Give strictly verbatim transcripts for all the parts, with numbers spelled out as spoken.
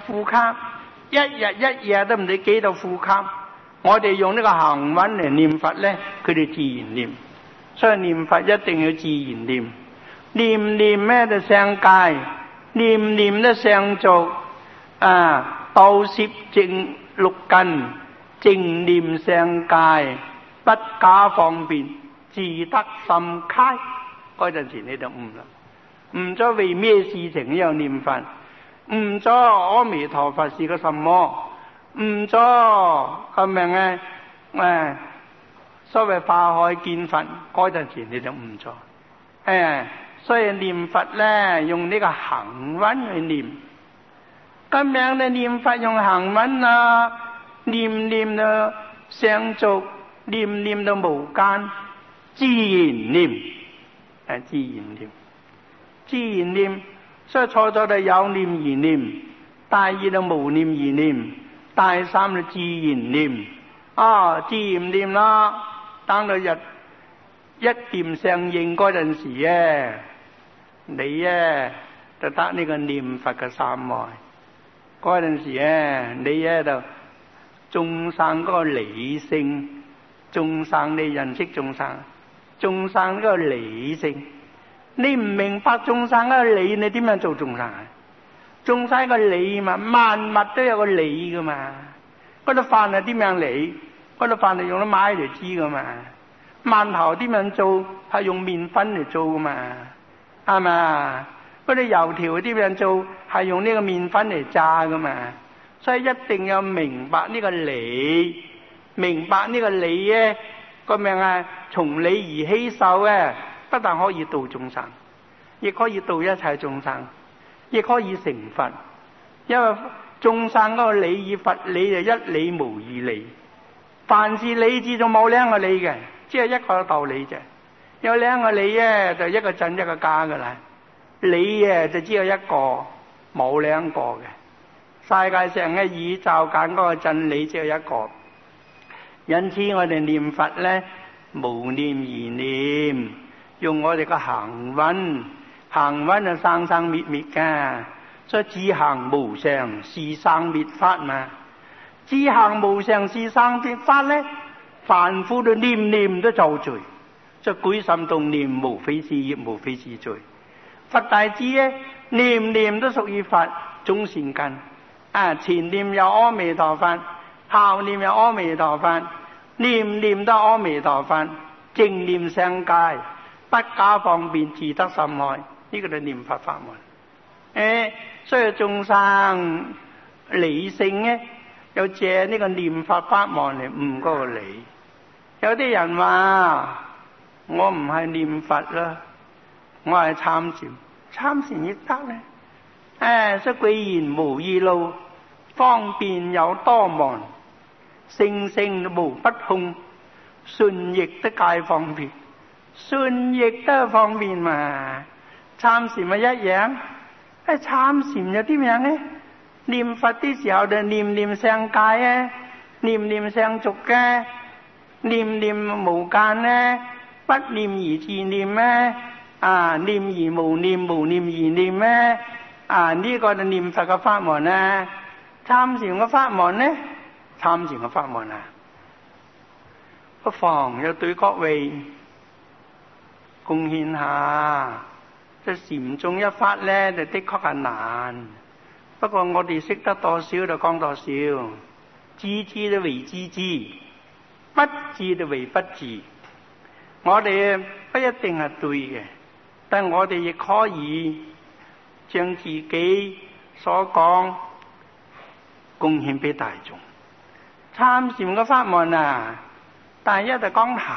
呼吸，一日一夜都唔知幾多呼吸。我哋用呢個行穩嚟念佛咧，佢哋自然念。所以念佛一定要自然念，念念咩都相戒，念念都相續啊！道攝正六根，正念相戒，不假方便，自得心開。嗰陣時你就悟啦，悟咗為咩事情呢？有念佛，悟咗阿彌陀佛是個什麼？悟咗咁樣嘅誒，所謂化海見佛，嗰陣時你就悟咗。誒，所以念佛咧，用呢個行穩去念。咁樣咧念佛用行穩啊，念念到相續，念念到無間，自然念，係自然念，自然念。所以初初就有念而念，大二就無念而念，大三就自然念。啊，自然念啦，等到日一念相應嗰陣時咧，你咧就得呢個念佛嘅三昧。嗰陣時咧，你咧就眾生嗰個理性，眾生你認識眾生，眾生嗰個理性，你唔明白眾生嗰個理，你點樣做眾生啊？眾生個理嘛，萬物都有個理噶嘛。嗰啲飯係點樣理？嗰啲飯係用得買嚟知噶嘛。饅頭點樣做？係用麵粉嚟做噶嘛，係嘛？嗰啲油條點樣做？係用呢個麵粉嚟炸噶嘛。所以一定要明白呢個理，明白呢個理咧，個命啊，從理而起受嘅，不但可以度眾生，亦可以度一切眾生，亦可以成佛。因為眾生嗰個理與佛理就一理無二理，凡是理智就冇兩個理嘅，只係一個道理啫。有兩個理咧，就一個真一個假噶啦。理嘅就只有一個，冇兩個嘅。世界上嘅宇宙間嗰個真理只有一個。因此我哋念佛咧，無念而念，用我哋個行穩，行穩就生生滅滅噶。所以自行無常，是生滅法嘛。自行無常，是生滅法咧，凡夫都念念都造罪。所以舉心動念，無非是業，無非是罪。佛大智咧，念念都屬於佛種善根。啊，前念有阿彌陀佛，後念有阿彌陀佛，念念都阿彌陀佛，正念相戒，不假方便，自得心開。呢、這個就念佛法門。誒，所以眾生理性咧，又借呢個念佛法門嚟悟嗰個理。有啲人話我唔係念佛啦，我係參禪，參禪亦得咧。誒，所以既然無二路，方便有多門，性性無不空，順逆得皆方便，順逆都方便嘛。參禪咪一樣。誒，參禪又點樣咧？念佛啲時候就念念相戒啊，念念相續嘅，念念無間咧，不念而自念咧，啊，念而無念，無念而念咧，啊，呢、這個就念佛嘅法門啊。參禪嘅法門咧，參禪嘅法門啊，不妨又對各位貢獻下。即禪宗一法咧，就的確係難。不過我哋識得多少就講多少，知之就為知之，不知就為不知。我哋不一定係對嘅，但我哋亦可以將自己所講貢獻俾大眾。參禪嘅法門啊，第一就講鞋，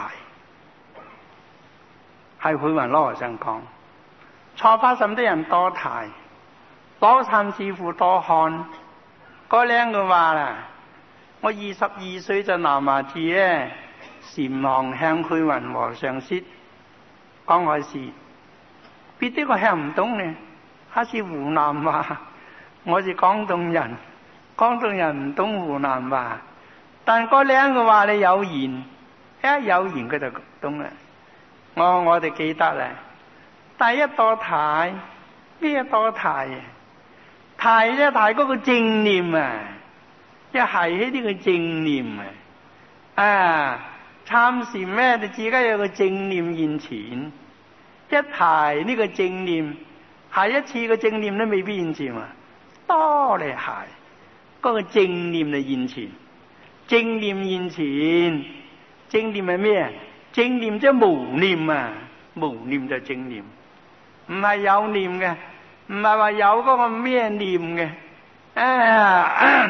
係慧雲老和尚講。初發心的人多睇，攞參師傅多看。嗰兩句話啦，我二十二歲就南華寺咧，禪行向慧雲和尚說，講開始，別啲我聽唔懂呢，他是湖南話，我是廣東人，廣東人唔懂湖南話，但嗰兩句話你有緣，一有緣佢就懂啦。我我哋記得咧。第一多睇，咩多睇？ 提一提嗰個正念啊，一係起呢個正念啊，啊參禪咩？你自己有個正念現前，一提呢個正念，下一次個正念都未必現前啊，多嚟係嗰個正念嚟現前，正念現前，正念係咩？正念即係無念啊，無念就正念，唔係有念嘅，唔係話有嗰個咩念嘅，啊，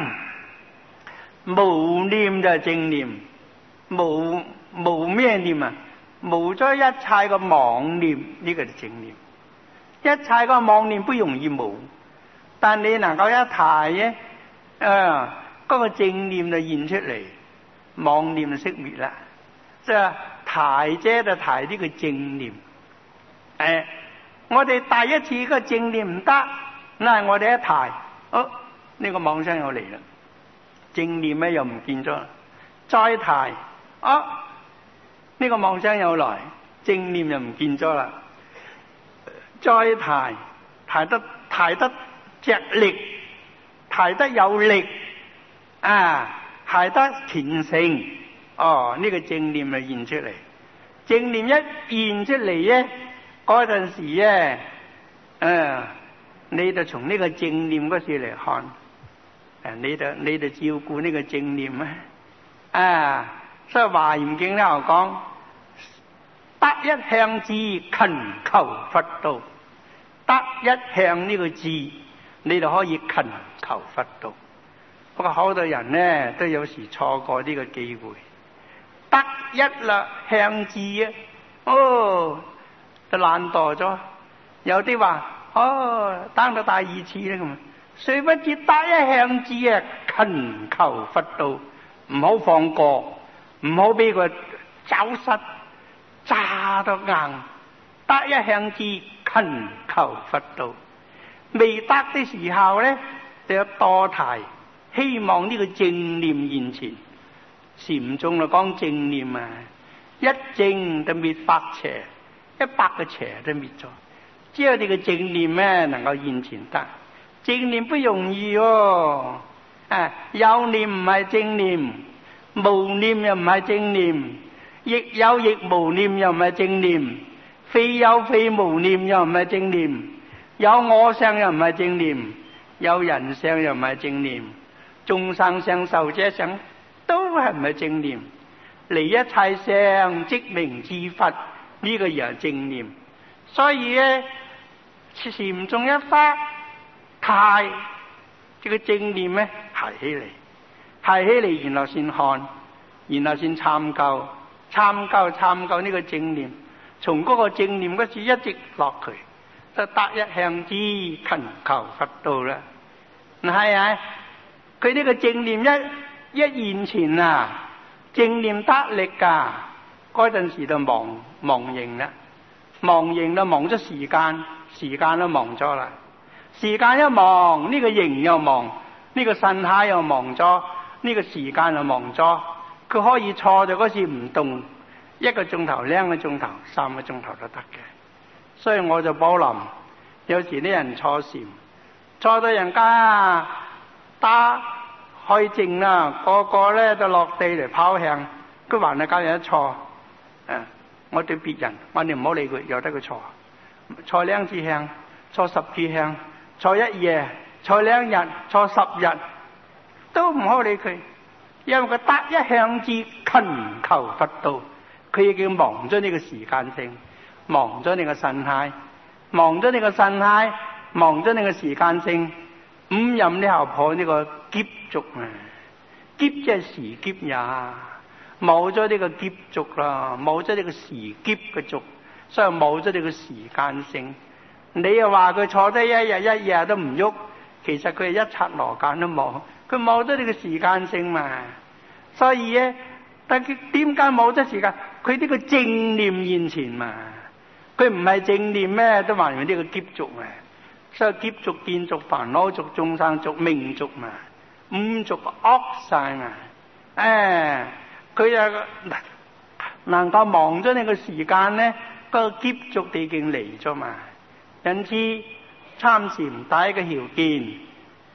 無念就係正念，無無咩念啊？無咗一切嘅妄念，呢個就正念。一切個妄念不容易無，但你能夠一提咧，啊，嗰個正念就現出嚟，妄念就熄滅啦。即係提啫，就提呢個正念。誒，我哋第一次個正念唔得，嗱我哋一提，哦，呢個妄想又嚟啦，正念咧又唔見咗，再提，哦，呢個妄想又來，正念又唔見咗啦，再提，提得提得隻力，提得有力，啊，提得虔誠。哦，呢、這個正念咪現出嚟，正念一現出嚟咧，嗰陣時咧，誒、啊，你就從呢個正念嗰時嚟看，誒，你就你就照顧呢個正念啊，啊，所以華嚴經咧又講，得一向智勤求佛道，得一向呢個智，你就可以勤求佛道。不過好多人咧都有時錯過呢個機會。得一啦向智啊，哦，就懶惰咗。有啲話哦，等到第二次咧咁，誰不知得一向智啊，勤求佛道，唔好放過，唔好俾佢走失，揸到硬。得一向智，勤求佛道。未得的時候咧，就要多提，希望呢個正念現前。禪宗就講正念啊，一正就滅百邪，一百個邪都滅咗。只有你嘅正念咧能夠現前得，正念不容易哦。啊，有念唔係正念，無念又唔係正念，亦有亦無念又唔係正念，非有非無念又唔係正念，有我相又唔係正念，有人相又唔係正念，眾生相壽者相都係唔係正念，離一切相即名自佛，呢、這個又係正念。所以咧，禪宗一發提，這個正念咧提起嚟，提起嚟，然後先看，然後先參究，參究參究呢個正念，從嗰個正念嗰處一直落去，就得一向智，勤求佛道啦。唔係啊，佢呢個正念一一現前啊，正念得力噶，嗰陣時就忘忘形啦，忘形就忘咗時間，時間都忘咗啦，時間一忘，呢、這個形又忘，呢、這個身體又忘咗，呢、這個時間又忘咗，佢可以坐在嗰時唔動，一個鐘頭、兩個鐘頭、三個鐘頭都得嘅。所以我就保留，有時啲人坐禪，坐到人家打開靜啦，個個咧都落地嚟跑向，佢還係教人一坐。誒，我對別人，我哋唔好理佢，由得佢坐，坐兩次向，坐十次向，坐一夜，坐兩日，坐十日，都唔好理佢，因為佢得一向智，勤求佛道，佢已經忘咗呢個時間性，忘咗你個身體，忘咗你個身體，忘咗你個時間性。五任呢後破呢個劫足啊，劫即係時劫也，冇咗呢個劫足啦，冇咗呢個時劫嘅足，所以冇咗呢個時間性。你又話佢坐低一日一夜都唔喐，其實佢係一剎那間都冇，佢冇咗呢個時間性嘛。所以咧，但佢點解冇咗時間？佢呢個正念現前嘛，佢唔係正念咩，都還原呢個劫足啊。所以劫足、見足、煩惱足、眾生足、命足嘛，五足惡晒嘛。誒，佢又能夠忘咗你個時間咧，個劫足已經嚟咗嘛。因此參禪第一個條件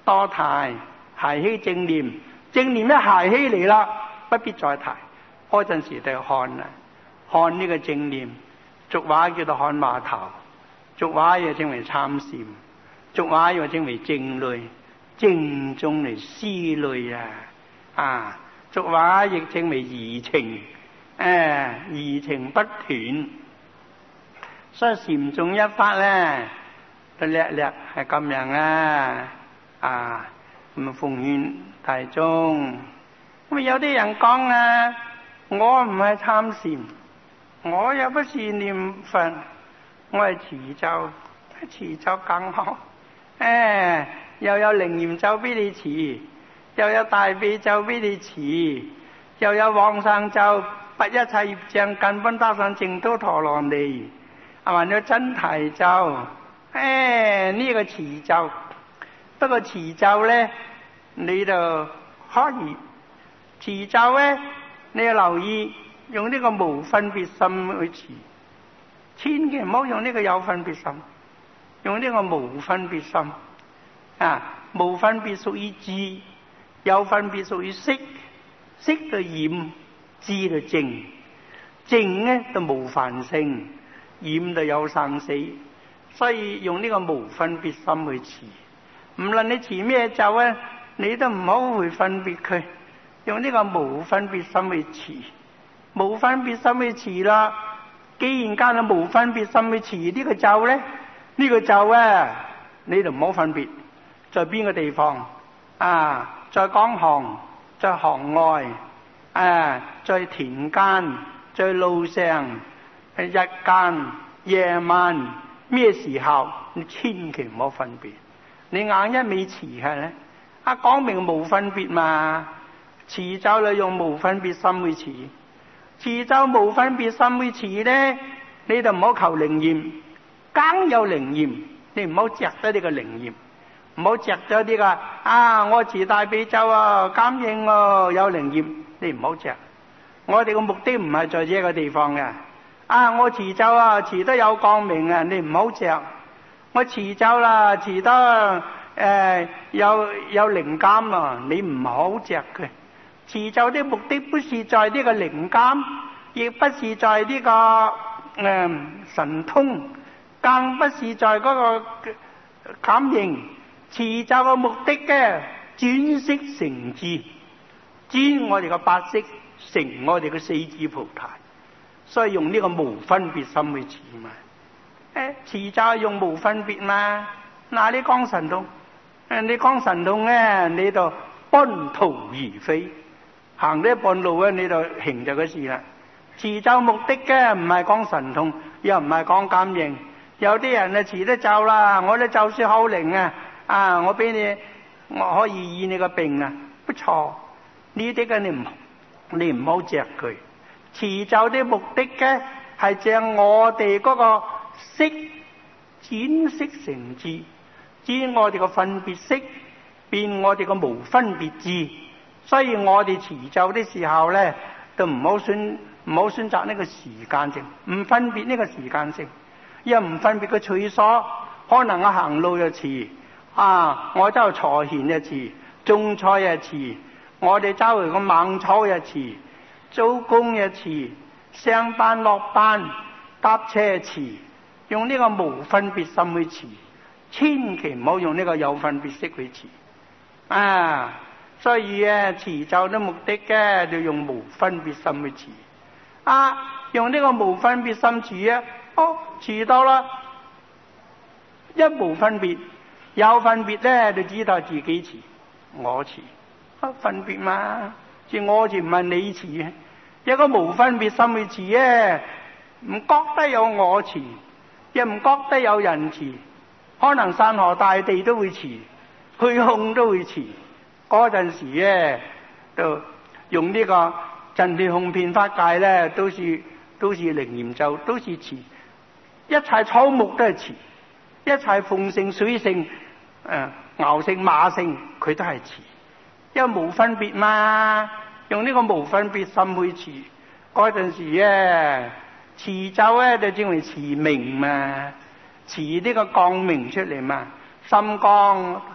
多提，諧希正念，正念一諧希嚟啦，不必再提。嗰陣時就看啦，看呢個正念，俗話叫做看碼頭，俗話又稱為參禪，俗話又稱為靜慮，靜中嚟思慮啊！啊，俗話亦稱為怡情，誒，怡情不斷。所以禪宗一法咧，都叻叻係咁樣啊！啊，咁奉勸大眾。咁有啲人講啊，我唔係參禪，我又不是念佛，我係持咒，持咒更好。誒，又有靈驗咒俾你持，又有大悲咒俾你持，又有往生咒，拔一切業障，根本得上淨土陀羅尼。還有真提咒，誒、哎、呢、這個持咒，不過持咒咧，你就可以持咒咧，你要留意用呢個無分別心去持，千祈唔好用呢個有分別心，用呢個無分別心啊！無分別屬於智，有分別屬於識，識就染，智就淨，淨咧就無煩性。染就有生死，所以用呢個無分別心去持。唔論你持咩咒啊，你都唔好去分別佢，用呢個無分別心去持。無分別心去持啦，既然間係無分別心去持呢個咒咧，呢個咒啊，你就唔好分別在邊個地方啊，在江行，在行外，啊，在田間，在路上。日間、夜晚咩時候，你千祈唔好分別。你硬一味持係咧，啊講明無分別嘛。持咒你用無分別心去持，持咒無分別心去持咧，你就唔好求靈驗，梗有靈驗，你唔好著得呢個靈驗，唔好著咗呢個啊！我持大悲咒啊，感應哦，有靈驗，你唔好著。我哋個目的唔係在呢個地方嘅。啊！我持咒啊，持得有光明啊，你唔好着。我持咒啦，持得誒、呃、有有靈感啊，你唔好着佢。持咒的目的不是在呢個靈感，亦不是在呢、這個誒、呃、神通，更不是在嗰個感應。持咒嘅目的嘅轉識成智，轉我哋嘅八識成我哋嘅四智菩提。所以用呢個無分別心去持嘛，誒持咒係用無分別嘛。嗱，你講神通，誒你講神通咧，你就半途而廢，行呢一半路咧，你就行就嗰事啦。持咒目的嘅唔係講神通，又唔係講感應。有啲人啊持得咒啦，我啲咒術好靈啊，啊我俾你，我可以醫你個病啊，不錯。呢啲嘅你唔你唔好著佢。持咒的目的嘅係將我哋嗰個識轉識成智，知我哋個分別識變我哋個無分別智。所以我哋持咒的時候咧，都唔好選唔好選擇呢個時間性，唔分別呢個時間性，又唔分別個處所。可能我行路又持啊，我周坐閒又持，種菜又持，我哋周圍個猛草又持。做工一次，上班落班搭車持，用呢個無分別心去持，千祈唔好用呢個有分別識去持啊！所以啊，持咒的目的嘅就用無分別心去持啊！用呢個無分別心持啊，哦，持到啦，一無分別，有分別咧就知道自己持，我持，啊分別嘛。似我持唔係你持嘅，一個無分別心去持咧，唔覺得有我持，亦唔覺得有人持，可能山河大地都會持，虛空都會持。嗰陣時咧，就用呢個陣斷空遍法界咧，都是都是靈驗咒，都是持。一切草木都係持，一切鳳性、水性、誒、呃、牛性、馬性，佢都係持。因為無分別嘛，用呢個無分別心去持，嗰陣時咧，持咒咧就稱為持明嘛，持呢個光明出嚟嘛，心光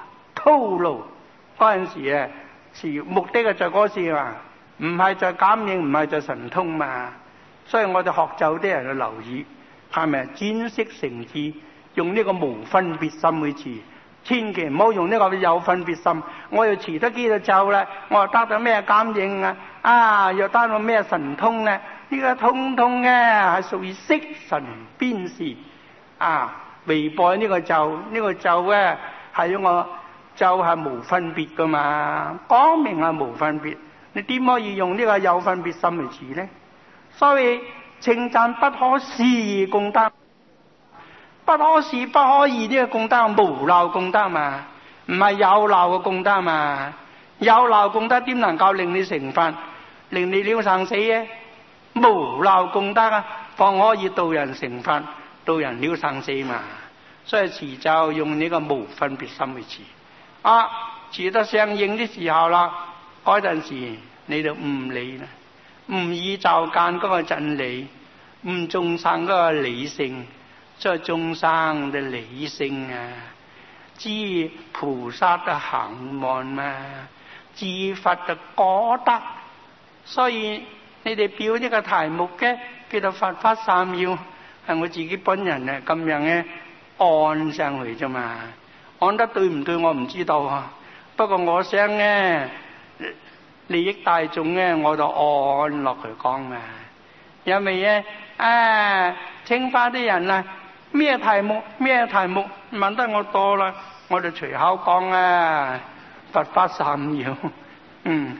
鋪路嗰陣時啊，時目的啊就嗰時嘛，唔係就感應，唔係就神通嘛。所以我哋學咒啲人去留意，係咪專識成智，用呢個無分別心去持，千祈唔好用呢個有分別心。我要持得幾多咒咧，我又得到咩感應啊？啊，又得到咩神通咧？呢個通通咧係屬於色神邊事啊，違背呢個咒，呢個咒咧係用個咒係無分別噶嘛，講明係無分別，你點可以用呢個有分別心去持咧？所以稱讚不可思議功德，不可思不可議呢個功德無漏功德嘛，唔係有漏嘅功德嘛。有漏功德點能夠令你成佛，令你了生死嘅？無漏功德啊，方可以導人成佛，導人了生死嘛。所以持咒用呢個無分別心去持，啊，持得相應啲時候啦，嗰陣時你就唔理啦。唔以就間嗰個真理，唔眾生嗰個理性，即係眾生嘅理性啊，知菩薩嘅行望嘛，知佛嘅果德。所以你哋表呢個題目嘅叫做佛法三要，係我自己本人啊咁樣嘅按上去啫嘛，按得對唔對我唔知道啊。不過我想咧，利益大眾咧，我就按落去講嘛。因為咧，啊，清華啲人啊，咩題目咩題目問得我多啦，我就隨口講啊，佛法三要，嗯，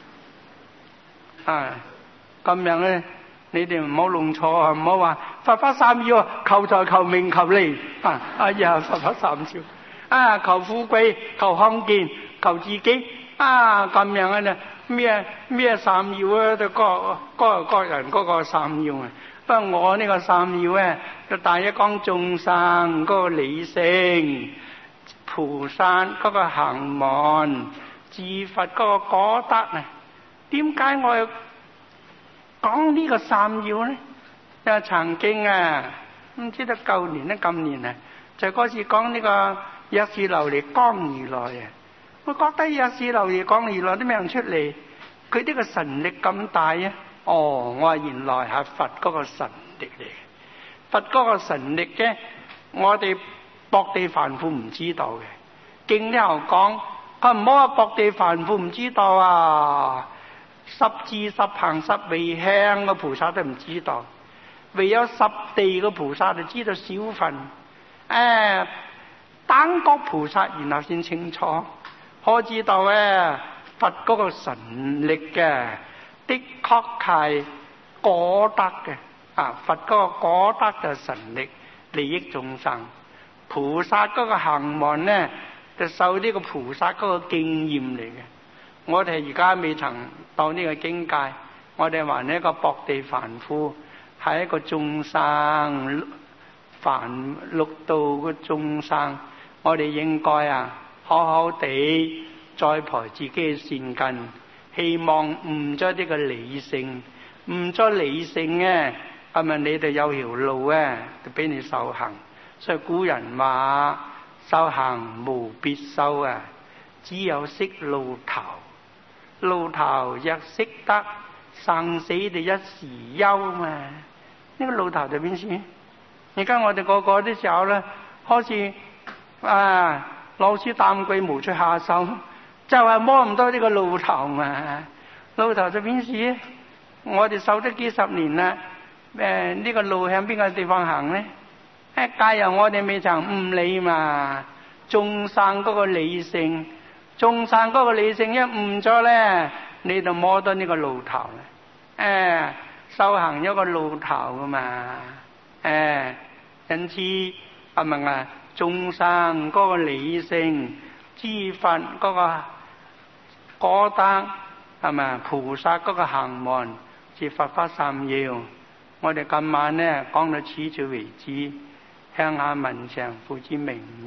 啊，咁樣咧，你哋唔好弄錯啊，唔好話佛法三要，求財求名求利啊，哎呀，佛法三要啊，求富貴求康健求自己啊，咁樣啊咧。咩咩三要啊？就各各各人嗰個三要啊。不過我呢個三要咧，就第一講眾生嗰個理性，菩薩嗰個行門，自佛嗰個果德啊。點解我要講呢個三要咧？因為曾經啊，唔知得舊年咧，今年啊，就嗰次講呢個藥師琉璃光如來啊。我覺得藥師琉璃光如來啲咩人出嚟，佢呢個神力咁大啊！哦，我話原來係佛嗰個神力嚟，佛嗰個神力嘅，我哋薄地凡夫唔知道嘅。經呢度講，佢唔好話薄地凡夫唔知道啊，十智十行十味香嘅菩薩都唔知道，唯有十地嘅菩薩就知道少分。誒，等覺菩薩然後先清楚。可知道咧，佛嗰個神力嘅，的確係果德嘅啊！佛嗰個果德就神力利益眾生，菩薩嗰個行望咧就受呢個菩薩嗰個經驗嚟嘅。我哋而家未曾到呢個境界，我哋還係一個薄地凡夫，係一個眾生凡六道嘅眾生，我哋應該啊〜好好地栽培自己嘅善根，希望悟咗呢個理性，悟咗理性咧，係咪你哋有條路咧，就俾你受行。所以古人話：修行無別修啊，只有識路頭，路頭若識得，生死就一時休嘛。呢、這個路頭就邊先？而家我哋個個啲時候咧，開始啊〜老師擔貴無出下手，就係、是、摸唔到呢個路頭嘛。路頭就邊時？我哋受咗幾十年啦，誒、呃、呢、這個路向邊個地方行咧？誒，假如我哋未曾悟理嘛，眾生嗰個理性，眾生嗰個理性一悟咗咧，你就摸到呢個路頭啦。誒、呃，修行有個路頭噶嘛。誒、呃，因此阿明啊。眾生嗰個理性，知佛嗰個果德，係咪菩薩嗰個行門，是佛法三要。我哋今晚呢講到此處為止，向下文上付之明日。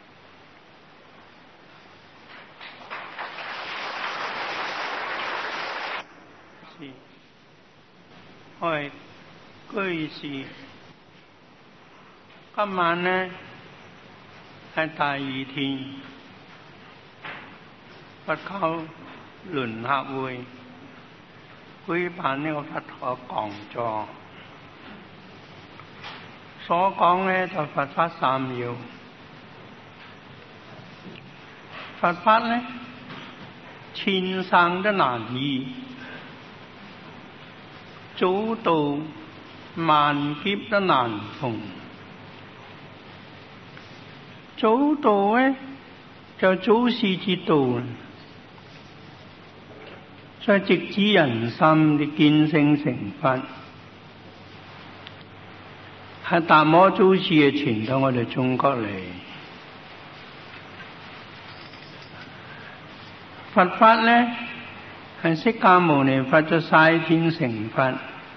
是，我係居士。今晚呢係第二天， 佛教聯合會舉辦呢個佛學講座，所講呢就佛法三要。佛法呢，千生都難遇，早到萬劫都難逢。早到呢，就早時之道，所以直指人心嘅見性成佛，係達摩祖師嘅傳到我哋中國嚟。佛法呢，係釋迦牟尼佛咗西天成佛，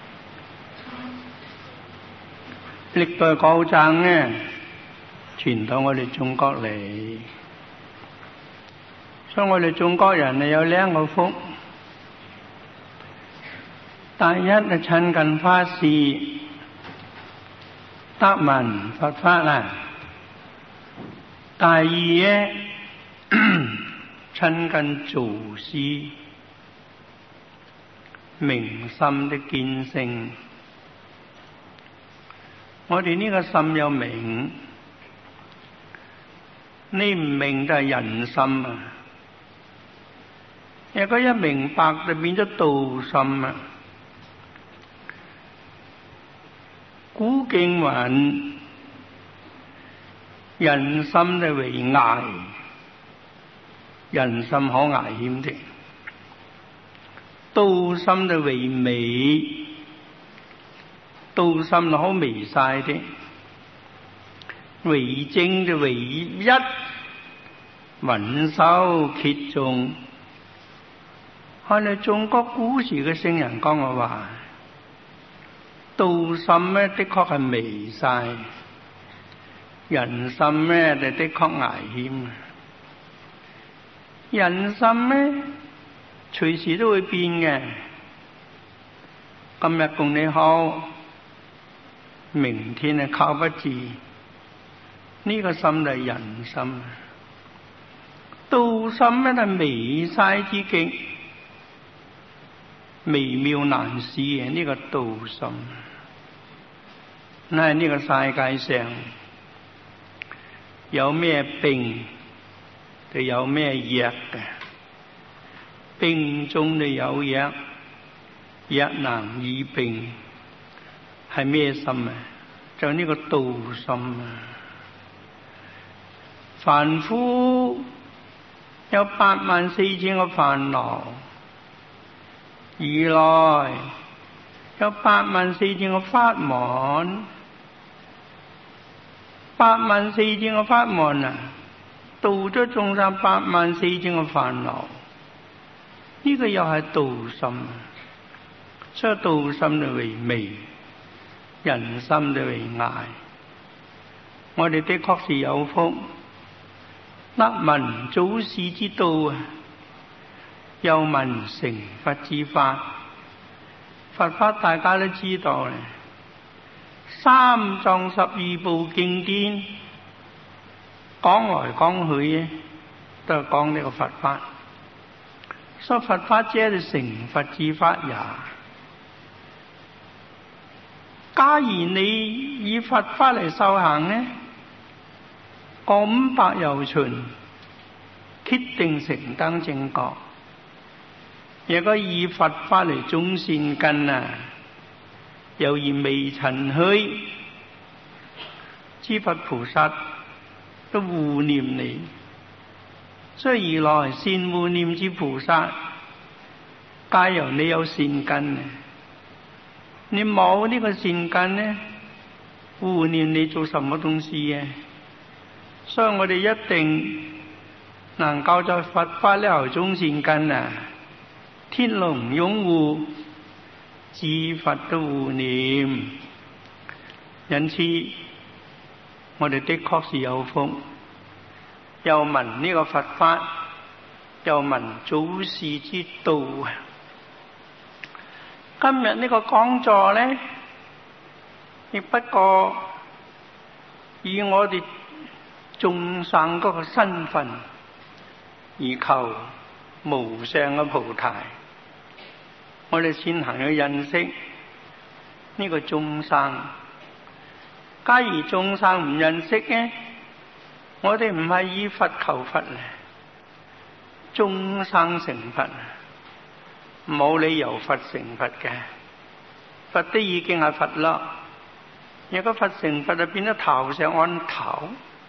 歷代高僧呢傳到我哋中國嚟，所以我哋中國人啊有兩個福。第一係親近法師，得聞佛法啊；第二呢，親近祖師，明心的見性。我哋呢個心有明，你唔明就係人心啊！如果一明白就變咗道心啊！古經云：人心就為危，人心好危險的；道心就為美，道心就好微細的；為正就為一，穩修揭重。看你中國古時嘅聖人講嘅話，道心呢的確係微細，人心呢就的確危險。人心呢隨時都會變嘅，今日共你好，明天係靠不住。呢個心就係人心，道心呢係微細之極，微妙難思嘅呢個道心。喺呢個世界上有咩病就有咩藥嘅，病中就有藥，藥能醫病，係咩心啊？就呢個道心啊！凡夫有八萬四千個煩惱，如來有八萬四千個法門，八萬四千個法門啊，度咗眾生八萬四千個煩惱，呢個又係道心，所以道心就為微，人心就為危。我哋的確是有福，得聞祖師之道啊，又聞成佛之法。佛法大家都知道咧，三藏十二部經典講來講去咧，都係講呢個佛法。所以佛法即係成佛之法也。假如你以佛法嚟修行呢，過五百由旬，決定成登正覺。如果以佛法嚟種善根啊，猶如微塵虛，諸佛菩薩都護念你。所以如來善護念之菩薩，皆由你有善根啊！你冇呢個善根呢，護念你做什麼東西啊？所以我哋一定能夠在佛法呢頭種善根啊！天龍擁護，諸佛都護念，因此我哋的確是有福，又聞呢個佛法，又聞祖師之道。今日呢個講座呢，亦不過以我哋眾生嗰個身份而求無上嘅菩提，我哋先行去認識呢個眾生。假如眾生唔認識嘅，我哋唔係以佛求佛咧，眾生成佛，冇理由佛成佛嘅。佛都已經係佛啦，如果佛成佛就變咗頭上安頭，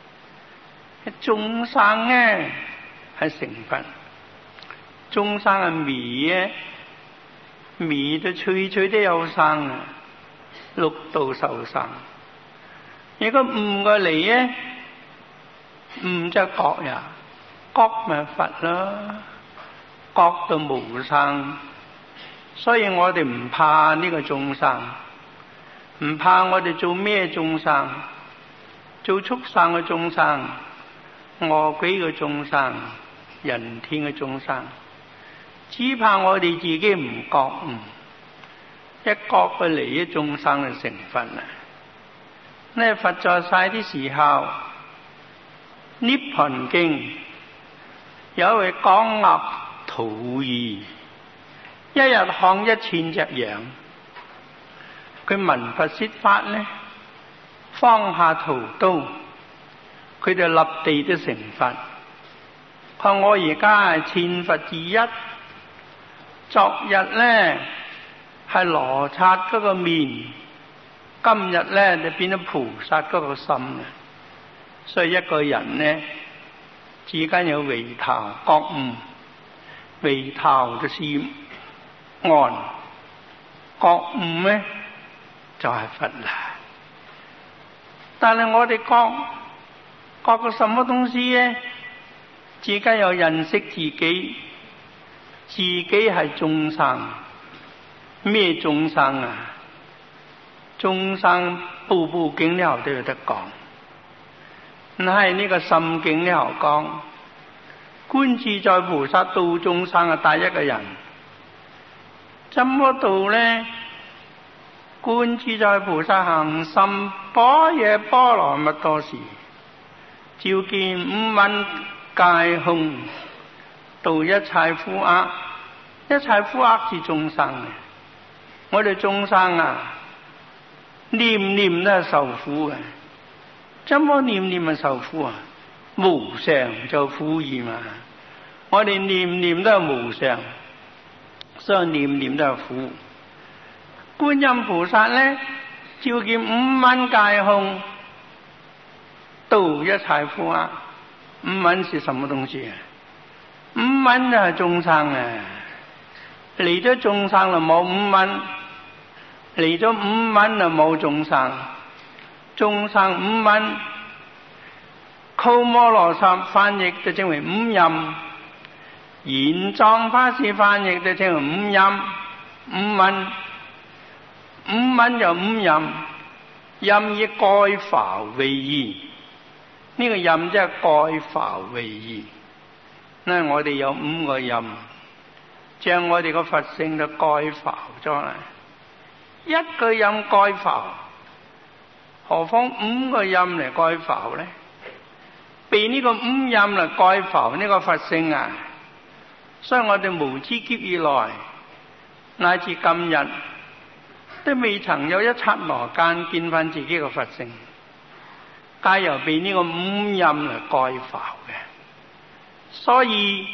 眾生咧係成佛，眾生嘅味咧，味都脆脆都有生啊，六道受生。如果悟過嚟咧，悟就覺呀，覺咪佛啦，覺到無生。所以我哋唔怕呢個眾生，唔怕我哋做咩眾生，做畜生嘅眾生、餓鬼嘅眾生、人天嘅眾生，只怕我哋自己唔覺悟，一覺佢嚟啲眾生就成佛啦。呢佛在世啲時候，《涅槃經》有一位講鴨土兒，一日看一千隻羊，佢聞佛說法呢，放下屠刀，佢就立地都成佛。看我而家係千佛之一，昨日呢係羅剎嗰個面，今日呢就變咗菩薩嗰個心啦。所以一個人呢，只間有回頭覺悟，回頭就是安，覺悟呢就係佛啦。但係我哋覺覺個什麼東西呢？自己有認識自己，自己係眾生。咩眾生啊？眾生部部經呢都有得講。係呢個心經呢講，觀自在菩薩度眾生嘅第一個人。怎麼度呢？觀自在菩薩行深般若波羅蜜多時，照見五蘊皆空，度一切苦厄。一切苦厄是眾生。我哋眾生啊，念念都係受苦嘅。怎麼念念係受苦啊？無常就苦意嘛。我哋念念都係無常，所以念念都係苦。觀音菩薩呢，照見五蘊皆空，度一切苦厄。五蘊是什麼東西啊？五蘊就係眾生啊。嚟咗眾生就冇五蘊，嚟咗五蘊就冇眾生。眾生五蘊，鳩摩羅什翻譯就稱為五陰，玄奘法師翻譯就稱為五陰。五蘊，五蘊就五陰，陰以蓋浮為義。呢、這個陰即係蓋浮為義。因為我哋有五個陰，將我哋個佛性就蓋浮咗啦。一個陰蓋浮，何況五個陰嚟蓋浮呢？被呢個五陰嚟蓋浮呢個佛性啊！所以我哋無知劫以來，乃至今日，都未曾有一剎那間見翻自己個佛性，皆由被呢個五陰嚟蓋浮嘅。所以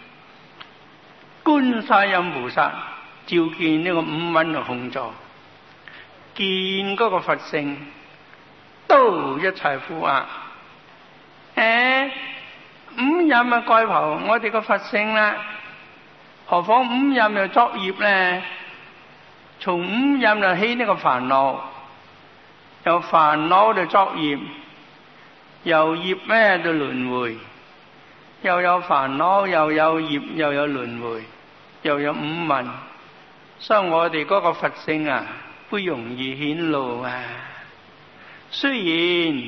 觀世音菩薩照見呢個五蘊嘅空座，見嗰個佛性，度一切苦厄。誒，五陰啊蓋浮我哋個佛性啦，何況五陰又作業咧？從五陰就起呢個煩惱，由煩惱就作業，由業咩就輪迴，又有煩惱，又有業，又有輪迴，又有五蘊。所以我哋嗰個佛性啊，不容易顯露啊。雖然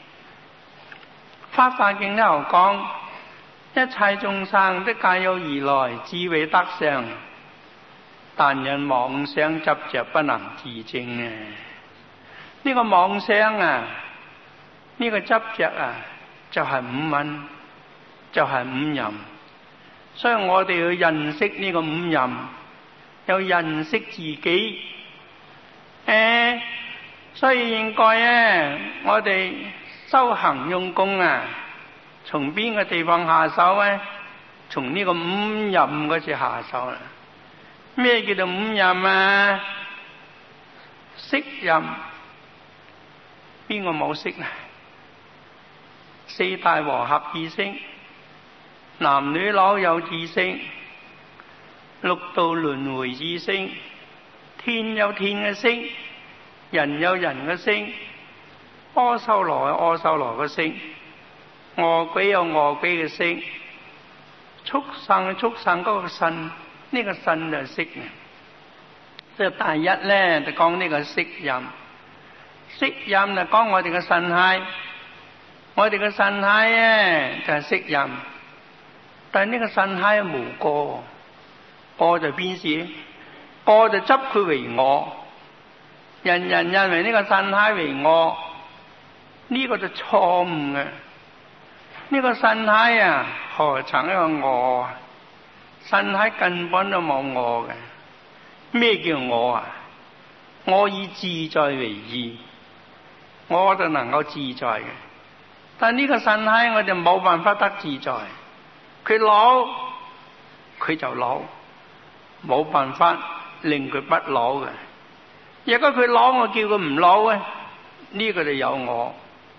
法華經都有講，一切眾生都皆有如來智慧德相，但因妄想執着不能自證啊！呢、這個妄想啊，呢、這個執着啊，就係、是、五蘊，就係、是、五陰。 所以我哋要認識呢個五陰，又認識自己。誒，所以應該咧，我哋修行用功啊，從邊個地方下手咧？從呢個五陰嗰處下手啦。咩叫做五陰啊？色陰，邊個冇色啊？四大和合之色，男女老幼之色，六道輪迴之色，天有天嘅色，人有人嘅色，阿修羅有阿修羅嘅色，餓鬼有餓鬼嘅色，畜生有畜生嗰個身，呢個身就係色嘅。即係第一咧，就講呢個色陰。色陰就講我哋嘅身體，我哋嘅身體咧就係色陰。但係呢個身體係無過，過就邊事？過就執佢為我，人人認為呢個身體為我，呢個就錯誤嘅。呢個身體啊，何曾一個我？身體根本都冇我嘅。咩叫我啊？我以自在為義，我就能夠自在嘅。但呢個身體我就冇辦法得自在，佢老佢就老，冇辦法令佢不老嘅。如果佢老，我叫佢唔老咧，呢個就有我，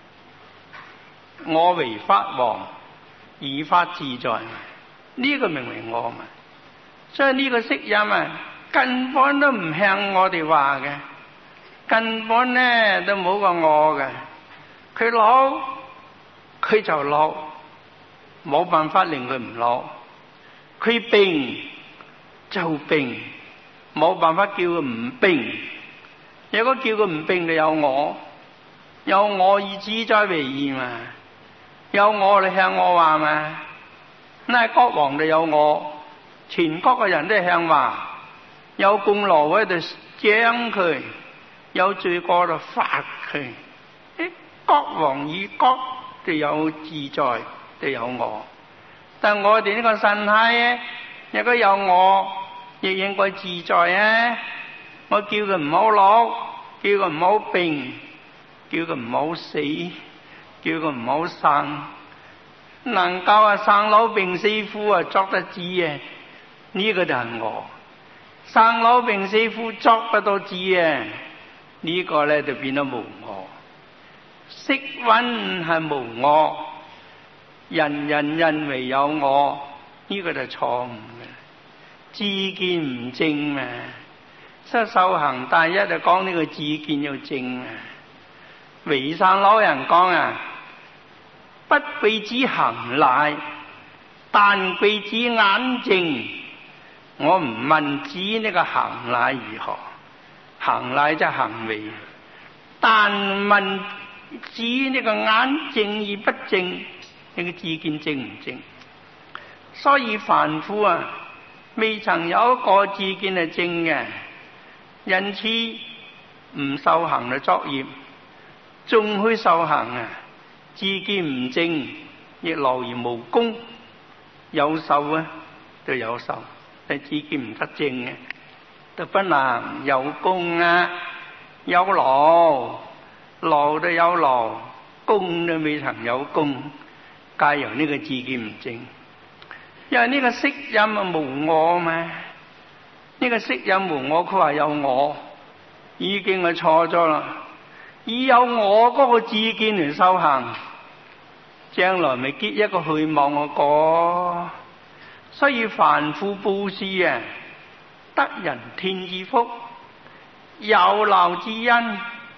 我為法王，以法自在，呢個名為我嘛。所以呢個色陰啊，根本都唔向我哋話嘅，根本咧都冇個我嘅。佢老佢就老，冇辦法令佢唔老。佢病就病，冇辦法叫佢唔病。如果叫佢唔病，就有我，有我以自在為義嘛，有我嚟向我話嘛。那國王就有我，全國嘅人都係向話。有功勞喺度獎佢，有罪過就罰佢。啲國王與國就有自在，就有我。但我哋呢個身體咧，如果有我，亦應該自在啊！我叫佢唔好老，叫佢唔好病，叫佢唔好死，叫佢唔好生。能夠啊生老病死苦啊作得知啊，呢個就係我。生老病死苦作不到知啊，呢個咧就變咗無我。色蘊係無我，人人認為有我，呢個就錯誤嘅。知見唔正嘛，所以修行第一就講呢個知見要正啊。維山老人講啊，不貴之行賴，但貴之眼正。我唔問指呢個行賴如何，行賴即係行為，但問指呢個眼正而不正，呢個知見正唔正？所以凡夫啊，未曾有一個知見係正嘅，因此唔受行嘅作業，仲去受行啊，知見唔正，亦勞而無功。有受啊，就有受。但知見唔得正嘅，就不能有功啊！有勞，勞都有勞，功都未曾有功，皆由呢個知見唔正。因為呢個色陰啊無我嘛，呢、這個色陰無我，佢話有我，已經係錯咗啦。以有我嗰個知見嚟修行，將來咪結一個虛妄嘅果。所以凡夫布施啊，得人天之福，有漏之因，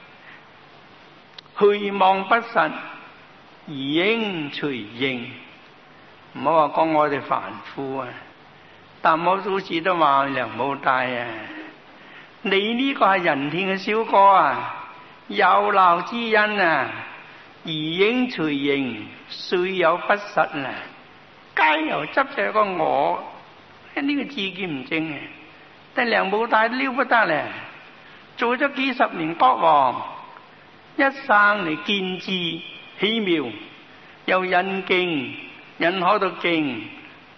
虛妄不實，而應隨應。唔好話講我哋凡夫啊，但我好似都話梁武大啊，你呢個係人天嘅小哥啊，有漏之因啊，而應隨應，雖有不實啊。皆由執着個我，呢個知見唔正嘅。但梁武大都了不得咧，做咗幾十年國王，一生嚟見智起妙，又引經引好多經，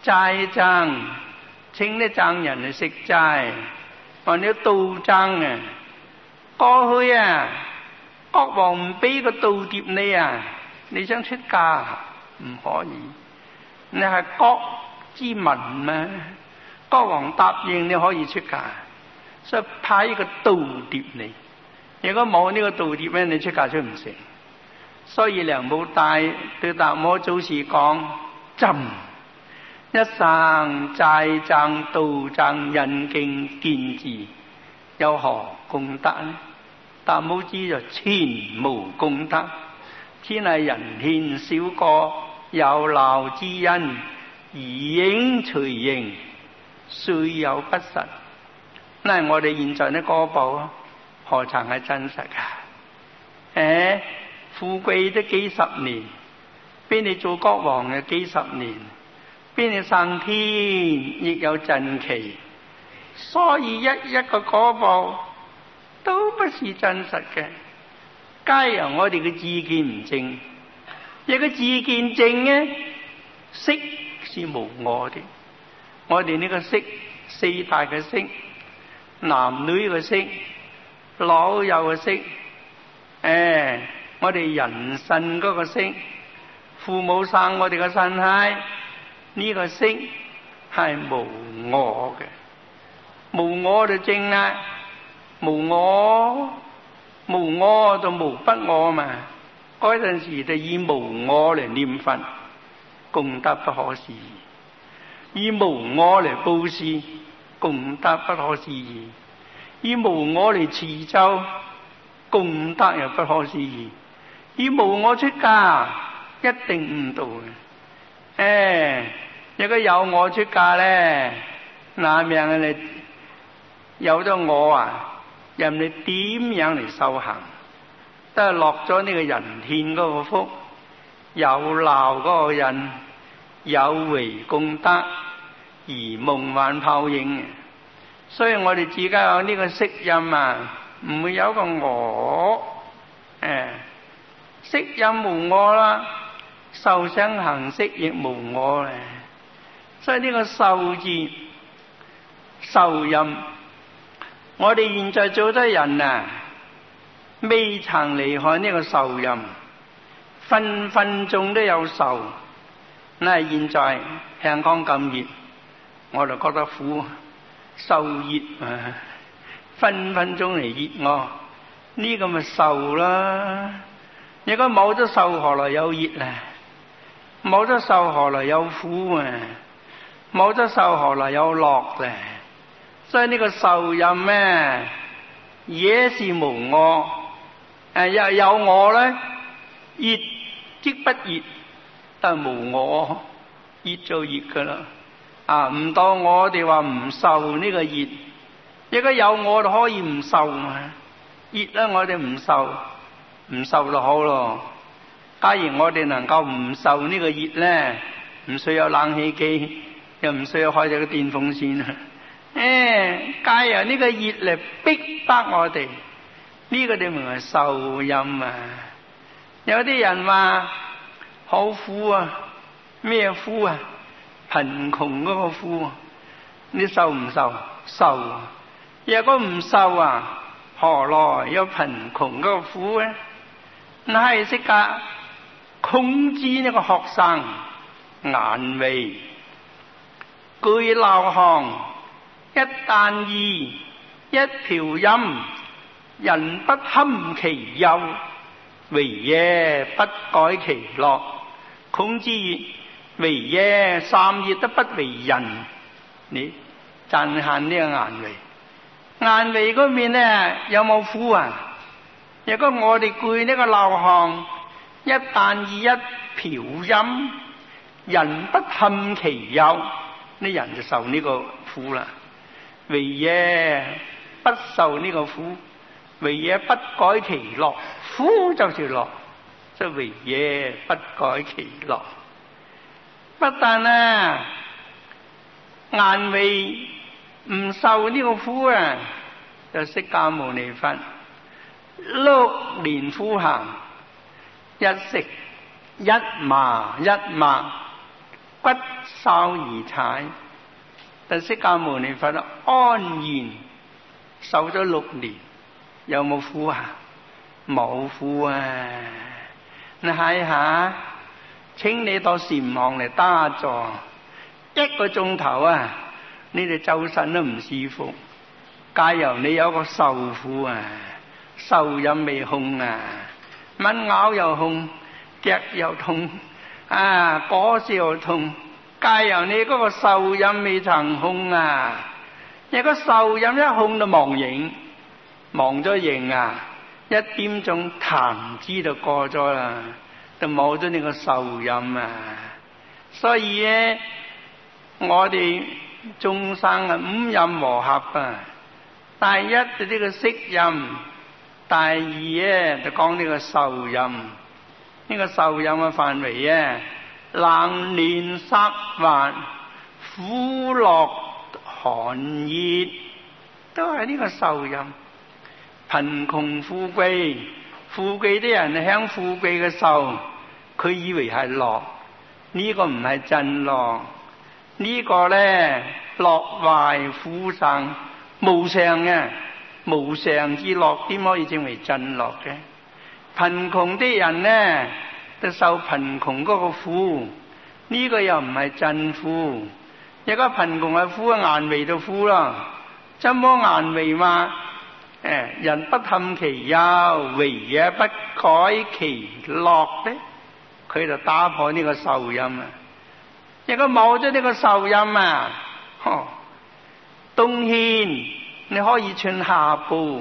齋僧，請啲僧人去食齋，或者道僧啊。過去啊，國王唔俾個道碟你啊，你想出家唔可以，你係國之民嘛，國王答應你可以出家，所以派個道碟你。如果冇呢個道碟咧，你出家出唔成。所以梁武大對達摩祖師講：朕一生齋僧道僧引經見智，有何功德呢？達摩知就全無功德，天係人獻小過，有鬧之恩，以影隨形，雖有不實。嗱，我哋現在啲歌報何曾係真實噶？誒，富貴都幾十年，俾你做國王嘅幾十年，俾你上天亦有陣期，所以一一個歌報都不是真實嘅，皆由我哋嘅知見唔正。一個知見正呢，色是無我的。我哋呢個色，四大嘅色，男女嘅色，老幼嘅色，誒，我哋人身嗰個色，父母生我哋嘅身體，呢個色係無我嘅，無我就正啦。無我，無我就無不我嘛。嗰陣時就以無我嚟念佛，功德不可思議；以無我嚟布施，功德不可思議；以無我嚟持咒，功德又不可思議；以無我出家，一定誤導嘅。誒，如果有我出家咧，那命你有咗我啊！任你點樣嚟修行，都係落咗呢個人天嗰個福，有鬧嗰個人，有為功德而夢幻泡影嘅。所以我哋自家有呢個色陰啊，唔會有個我，誒，色陰無我啦，受想行識亦無我咧。所以呢個受字，受陰。我哋現在做得人啊，未曾離開呢個受陰，分分鐘都有受。嗱，現在香港咁熱，我就覺得苦，受熱啊，分分鐘嚟熱我，呢個咪受啦。如果冇咗受，何來有熱啊？冇咗受，何來有苦啊？冇咗受，何來有樂咧？所以呢個受陰咩，也是無我。誒，又有我咧，熱即不熱，但係無我，熱就熱噶啦。啊，唔當我哋話唔受呢個熱，如果有我就可以唔受嘛。熱咧，我哋唔受，唔受就好咯。假如我哋能夠唔受呢個熱咧，唔需要有冷氣機，又唔需要開咗個電風扇。誒，皆由呢個熱嚟逼迫我哋，呢、這個你咪係受陰啊！有啲人話好苦啊，咩苦啊？貧窮嗰個苦啊，你受唔受？受。如果唔受啊，何來有貧窮嗰個苦咧？那係識噶，孔子呢個學生顏回，具陋巷。一旦衣，一瓢飲，人不堪其憂，為耶不改其樂。孔子曰：為耶三月都不為人。你讚歎呢個顏回，顏回嗰面呢有冇苦啊？如果我哋具呢個陋巷，一旦衣一瓢飲，人不堪其憂，呢人就受呢個苦啦。為耶不受呢個苦，為耶不改其樂，苦就是樂，即係為耶不改其樂。不但啊，顏回唔受呢個苦啊，就釋迦牟尼佛六年苦行，一食一麻一麥， 骨瘦如柴。但釋迦牟尼佛安然受咗六年，有冇苦啊？冇苦啊！你睇下，請你到禪堂嚟打坐一個鐘頭啊，你哋周身都唔舒服。假如你有個受苦啊，受陰未空啊，蚊咬又痛，腳又痛，啊，果子又痛。假如你嗰個受陰未曾空啊，一個受陰一空就忘形，忘咗形啊，一點鐘彈指就過咗啦，就冇咗你個受陰啊。所以咧，我哋眾生啊，五陰和合啊。第一就呢個色陰，第二咧就講呢個受陰。呢、這個受陰嘅範圍咧，冷暖濕滑、苦樂寒熱，都係呢個受陰。貧窮富貴，富貴啲人享富貴嘅受，佢以為係樂，呢、這個唔係真樂。這個、呢個咧樂壞苦生。無常嘅無常之樂，點可以稱為真樂嘅？貧窮啲人呢，就受貧窮嗰個苦，呢、這個又唔係真苦。一個貧窮係苦，顏為就苦啦。怎麼顏為話？誒，人不堪其憂，為也不改其樂咧，佢就打破呢個受陰啊！一個冇咗呢個受陰啊，呵。冬天你可以穿夏布，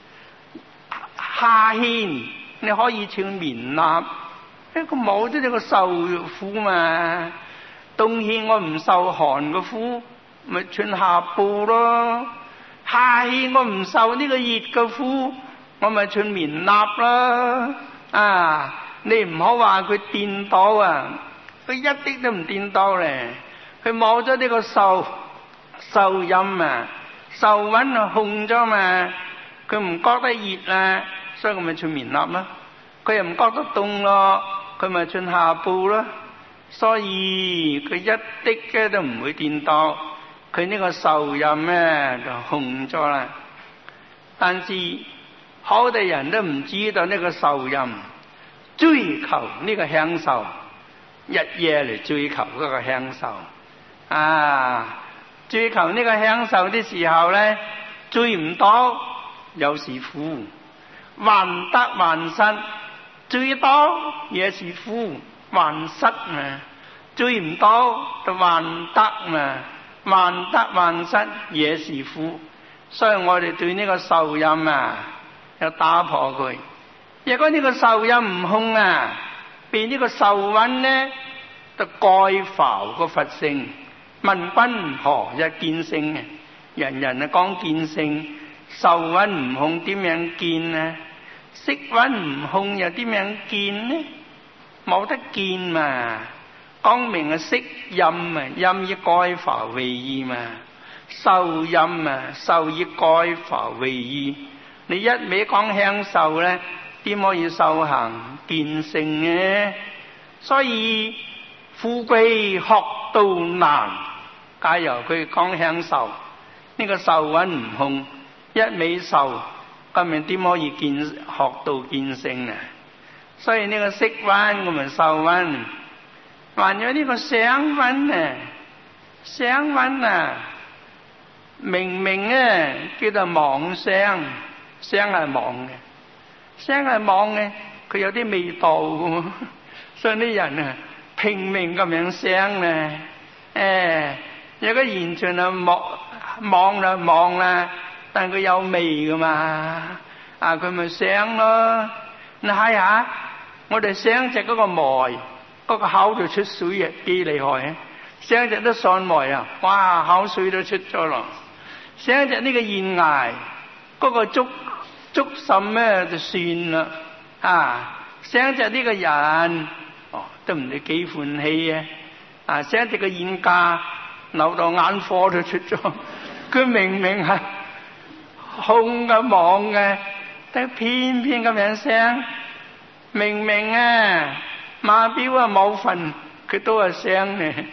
夏天你可以穿棉衲，一個冇咗呢個受苦嘛。冬天我唔受寒嘅苦，咪穿夏布咯。夏天我唔受呢個熱嘅苦，我咪穿棉衲咯。啊，你唔好話佢顛倒啊，佢一啲都唔顛倒咧，佢冇咗呢個受。受陰啊，受溫啊控咗嘛，佢唔覺得熱啊，所以佢咪穿棉衲咯。佢又唔覺得凍咯，佢咪穿夏布咯。所以佢一啲嘅都唔會顛倒，佢呢個受陰咧就控咗啦。但是好多人都唔知道呢個受陰，追求呢個享受，日夜嚟追求嗰個享受啊！追求呢個享受的時候咧，追唔到有時苦，患得患失，追到也是苦，患失嘛，追唔到就患得嘛，患得患失也是苦。所以我哋對呢個受陰啊，要打破佢。如果呢個受陰唔空啊，被呢個受蘊咧，就蓋浮個佛性。問君何日見性？人人啊講見性，受蘊唔控點樣見呢？色蘊唔控又點樣見呢？冇得見嘛。講明啊色陰啊，陰以蓋浮為義嘛。受陰啊，受以蓋浮為義。你一味講享受咧，點可以受行見性呢？所以富貴學道難。假如佢講享受，呢、這個受蘊唔控，一味受，咁咪點可以見學到見性啊？所以呢個色蘊我咪受蘊，還有呢個想蘊啊，想蘊啊，明明咧叫做妄想，想係妄嘅，想係妄嘅，佢有啲味道嘅，所以啲人啊拼命咁樣想咧，誒。有個完全係望望啦望啦，但佢有味噶嘛，啊佢咪想咯。你睇下，我哋想隻嗰個梅，嗰、嗰個口度出水啊，幾厲害啊！想隻都蒜梅啊，哇口水都出咗咯。想隻呢個燕崖，嗰、嗰個竹竹芯咧就算啦，啊想隻呢個人，哦都唔知幾歡喜啊！啊想隻個燕架。流到眼火都出咗，佢明明係空嘅妄嘅，但偏偏咁樣想，明明啊馬標啊冇份，佢都係想嘅，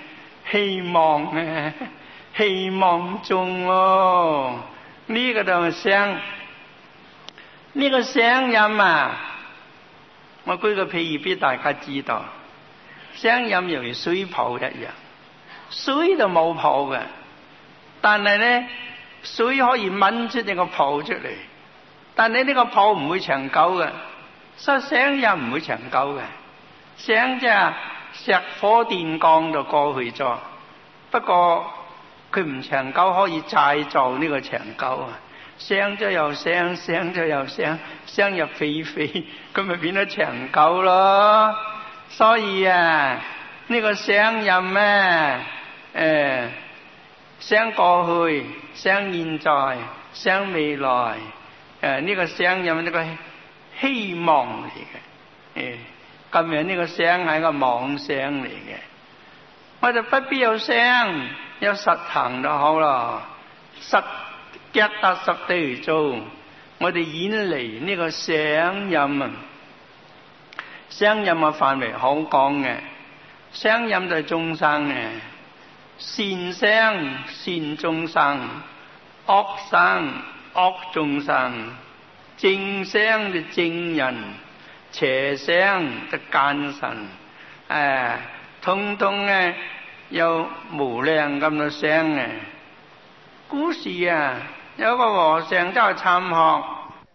希望啊，希望中哦，呢、這個就係聲，呢、這個聲音啊，我舉個譬喻俾大家知道，聲音猶如水泡一樣，水就冇泡嘅，但係咧水可以掹出呢個泡出嚟，但係呢個泡唔會長久嘅，所以聲音唔會長久嘅，聲即係石火電鋼就過去咗，不過佢唔長久，可以再造呢個長久啊！聲咗又聲，聲咗又聲，聲入非非，咁咪變咗長久咯。所以啊，呢、這個聲音咧，誒、呃，聲過去，聲現在，聲未來，誒、呃，呢、這個聲音呢個希望嚟嘅，誒、呃，今日呢個聲係個妄聲嚟嘅，我就不必有聲，有實行就好啦，實腳踏實地嚟做，我哋遠離呢個聲音啊，聲音嘅範圍好廣嘅，聲音就係眾生嘅，善聲善眾生，惡聲惡眾生，正聲就正人，邪聲就奸神，誒，通通咧有無量咁多聲嘅。古時啊，有個和尚走去參學，